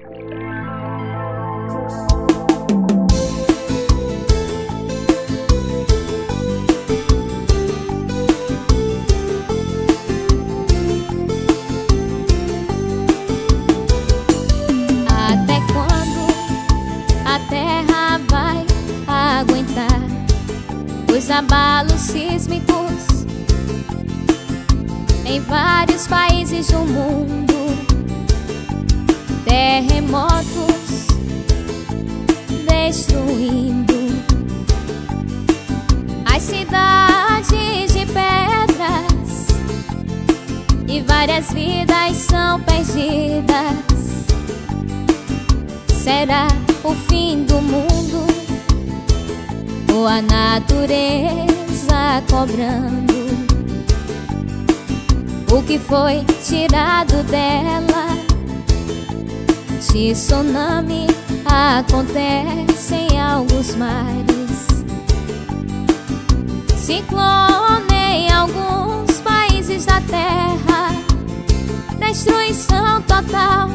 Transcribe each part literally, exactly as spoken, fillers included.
Até quando a terra vai aguentar os abalos sísmicos em vários países do mundo? Terremotos destruindo as cidades de pedras, e várias vidas são perdidas. Será o fim do mundo, ou a natureza cobrando o que foi tirado dela? Tsunami acontece em alguns mares, ciclone em alguns países da terra, destruição total.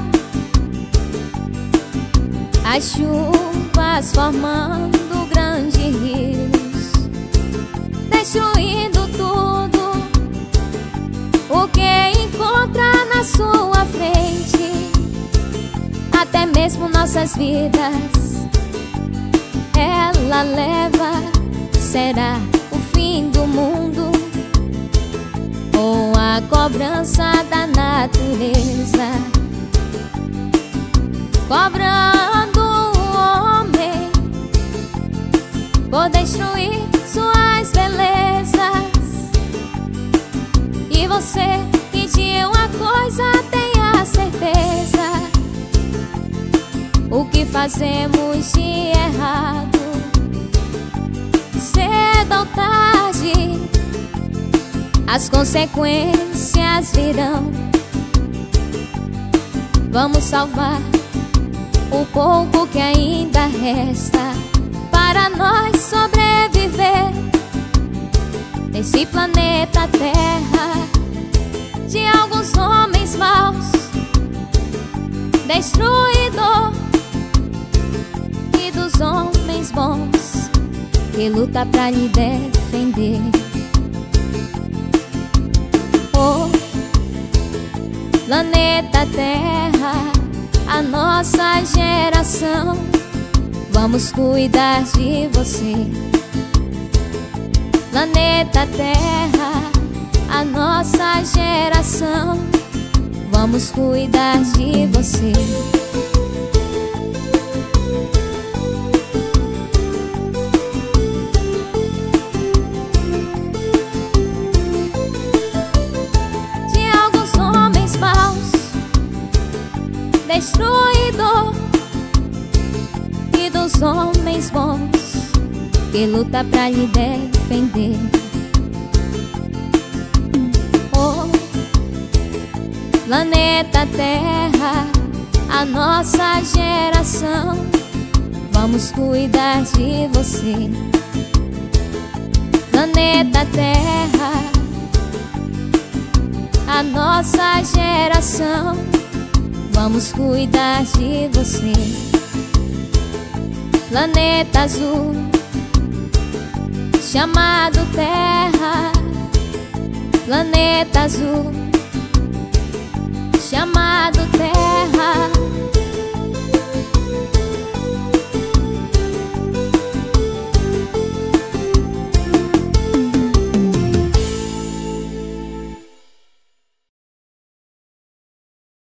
As chuvas formando grandes rios, destruindo tudo o que encontra na sua frente, até mesmo nossas vidas ela leva. Será o fim do mundo, ou a cobrança da natureza, cobrando o homem por destruir suas belezas? E você que de uma coisa tenha certeza: o que fazemos de errado, cedo ou tarde as consequências virão. Vamos salvar o pouco que ainda resta para nós sobreviver nesse planeta Terra de alguns homens maus, destruidor, e dos homens bons que luta pra lhe defender. Oh, planeta Terra, a nossa geração, vamos cuidar de você. Planeta Terra, a nossa geração, vamos cuidar de você. De alguns homens maus, destruidor, e dos homens bons que luta pra lhe defender. Oh, planeta Terra, a nossa geração, vamos cuidar de você. Planeta Terra, a nossa geração, vamos cuidar de você. Planeta azul, chamado Terra. Planeta azul, chamado Terra.